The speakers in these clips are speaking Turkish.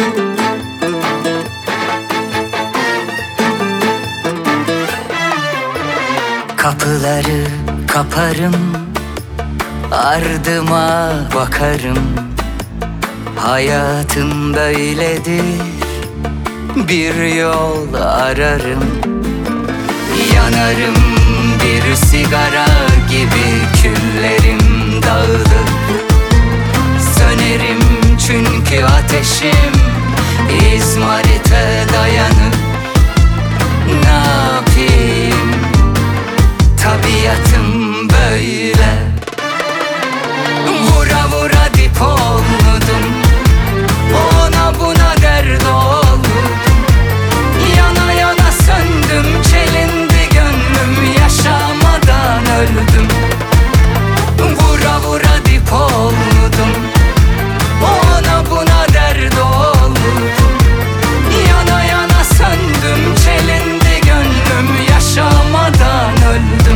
Kapıları kaparım, ardıma bakarım. Hayatım böyledir, bir yol ararım. Yanarım bir sigara gibi, küllerim dağılır. Sönerim çünkü ateşim İzmarit'e dayanır. Ne yapayım, tabiatım böyle. Vura vura dip oldum, ona buna dert oldum. Yana yana söndüm, çelindi gönlüm, yaşamadan öldüm. Vura vura dip oldum, ona buna dert oldum. Yana yana söndüm, çelindi gönlüm, yaşamadan öldüm.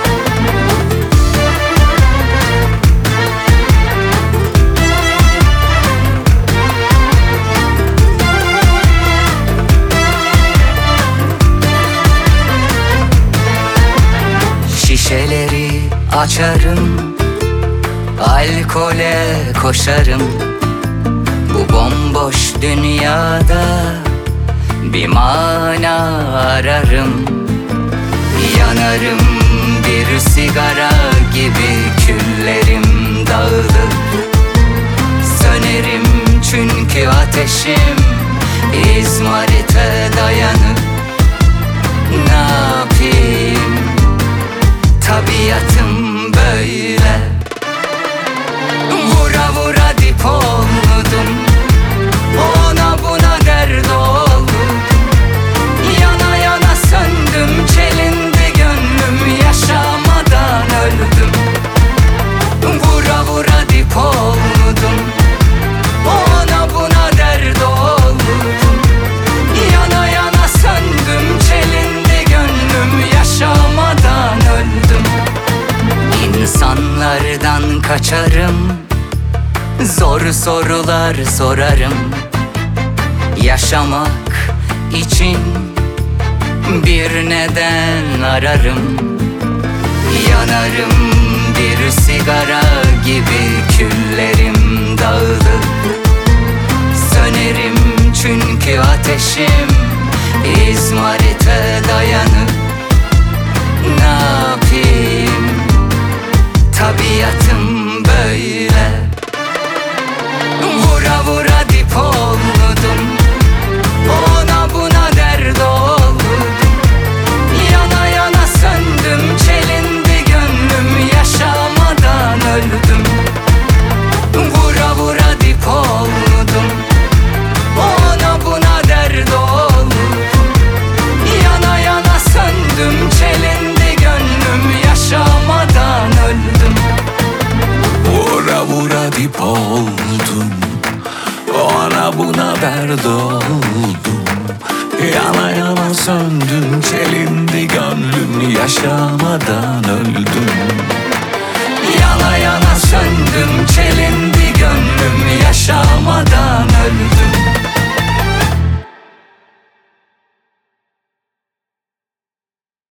Şişeleri açarım, alkole koşarım. Bu bomboş dünyada bir mana ararım. Yanarım bir sigara gibi, küllerim dağılır. Sönerim çünkü ateşim İzmarit'e dayanır. Ne yapayım, tabiatım böyle. Vura vura dip oldum, ona buna dert oldum. Yana yana söndüm, çelindi gönlüm, yaşamadan öldüm. Vura vura dip oldum, ona buna dert oldum. Yana yana söndüm, çelindi gönlüm, yaşamadan öldüm. İnsanlardan kaçarım, zor sorular sorarım. Yaşamak için bir neden ararım. Yanarım bir sigara gibi, küllerim dağılır. Sönerim çünkü ateşim İzmarit'e dayanır. Ne yapayım, tabiatım böyle. Vura vura dip oldum, ona buna dert oldum. Yana yana söndüm, çelindi gönlüm, yaşamadan öldüm. Vura vura dip oldum, ona buna dert oldum. Yana yana söndüm, çelindi gönlüm, yaşamadan öldüm. Vura vura dip oldum, ona buna dert oldum. Yana yana söndüm, çelindi gönlüm, yaşamadan